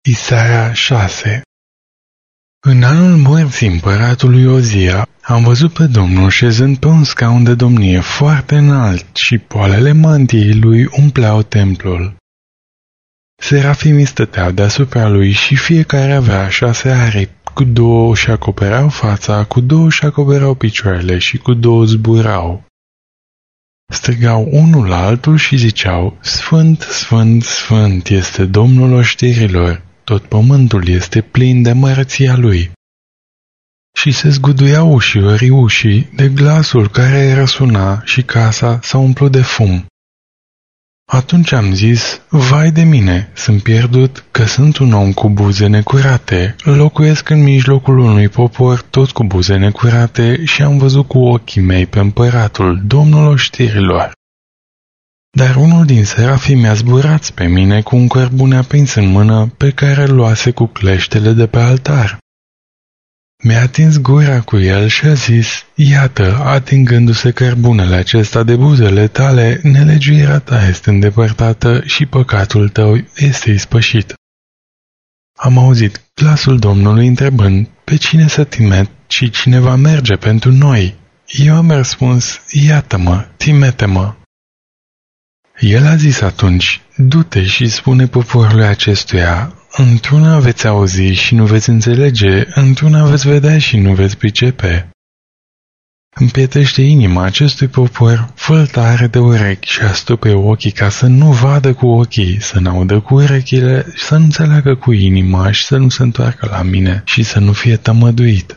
Isaia 6. În anul morții împăratului Ozia, am văzut pe Domnul șezând pe un scaun de domnie foarte înalt și poalele mantiei lui umpleau templul. Serafimii stăteau deasupra lui și fiecare avea 6 aripi, cu 2 își acopereau fața, cu 2 își acopereau picioarele și cu 2 zburau. Strigau unul la altul și ziceau: Sfânt, Sfânt, Sfânt este Domnul oștirilor, tot pământul este plin de măreția lui. Și se zguduiau ușii de glasul care răsuna și casa s-a umplut de fum. Atunci am zis: vai de mine, sunt pierdut, că sunt un om cu buze necurate, locuiesc în mijlocul unui popor tot cu buze necurate și am văzut cu ochii mei pe împăratul, Domnul oștirilor. Dar unul din serafii mi-a zburat spre mine cu un cărbune aprins în mână pe care îl luase cu cleștele de pe altar. Mi-a atins gura cu el și a zis: iată, atingându-se cărbunele acesta de buzele tale, nelegiuirea ta este îndepărtată și păcatul tău este ispășit. Am auzit glasul Domnului întrebând: pe cine să timet și cine va merge pentru noi? Eu am răspuns: iată-mă, timete-mă. El a zis atunci: du-te și spune poporului acestuia: într-una veți auzi și nu veți înțelege, într-una veți vedea și nu veți pricepe. Împietește inima acestui popor, fă-l tare de urechi și astupe ochii ca să nu vadă cu ochii, să n-audă cu urechile, să nu înțeleagă cu inima și să nu se întoarcă la mine și să nu fie tămăduit.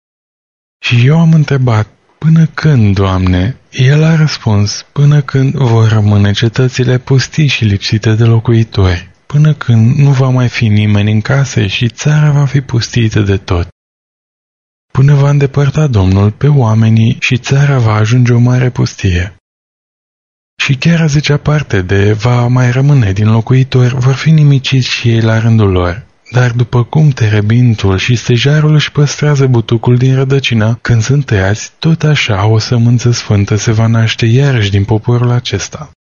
Și eu am întrebat: până când, Doamne? El a răspuns: până când vor rămâne cetățile pustii și lipsite de locuitori, până când nu va mai fi nimeni în case și țara va fi pustită de tot. Până va îndepărta Domnul pe oamenii și țara va ajunge o mare pustie. Și chiar a 10-a parte de va mai rămâne din locuitori vor fi nimiciți și ei la rândul lor. Dar după cum terebintul și stejarul își păstrează butucul din rădăcină când sunt tăiați, tot așa o sămânță sfântă se va naște iarăși din poporul acesta.